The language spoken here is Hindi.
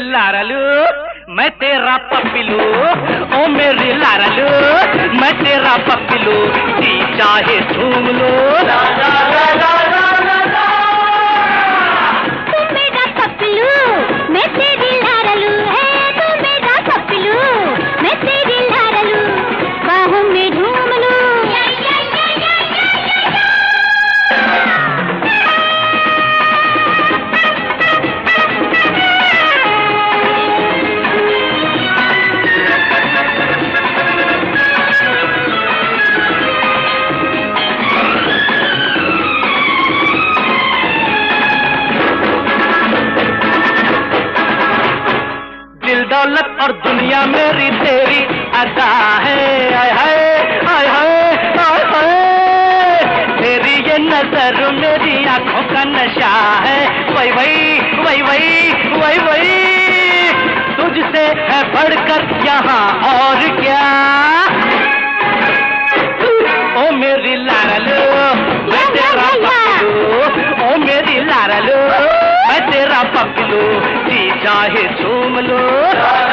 लारलू मैं तेरा पप्पिलू, ओ मेरी लारलू मैं तेरा पप्पिलू, जी चाहे झूम लो। ला ला ला ला ला ला ला। तू मेरा पप्पिलू मैं तेरी लारलू है, तू मेरा पप्पिलू मैं तेरी लारलू, बाहों में झूम लो। दौलत और दुनिया मेरी तेरी अदा है, आय हाय आय हाय आय हाय, तेरी ये नजर मेरी आंखों का नशा है, वही वही वही वही वही वही, तुझसे है बढ़कर यहाँ और क्या, ओ मेरी लारलू मैं तेरा पप्पू, ओ मेरी लारलू मैं तेरा पप्पू, जी चाहे झूम लो।